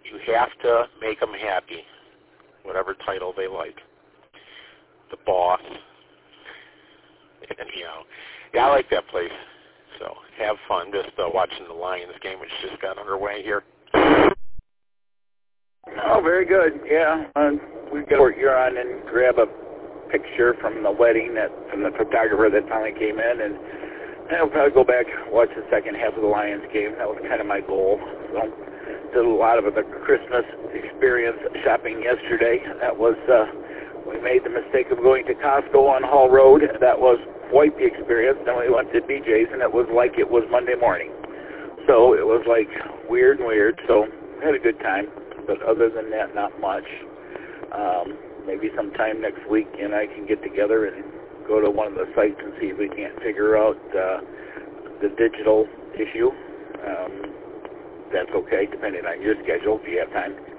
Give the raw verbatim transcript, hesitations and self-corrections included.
You have to make them happy, whatever title they like. The Boss. And, you know, yeah, I like that place. So have fun just uh, watching the Lions game, which just got underway here. Oh, very good. Yeah, uh, we go to Port Huron and grab a picture from the wedding that from the photographer that finally came in, and I'll probably go back watch the second half of the Lions game. That was kind of my goal. So did a lot of the Christmas experience shopping yesterday. That was uh, we made the mistake of going to Costco on Hall Road. That was quite the experience. Then we went to B J's, and it was like it was Monday morning. So it was like weird and weird. So had a good time. But other than that, not much. Um, maybe sometime next week, and I can get together and go to one of the sites and see if we can't figure out uh, the digital issue. Um, that's okay, depending on your schedule, if you have time.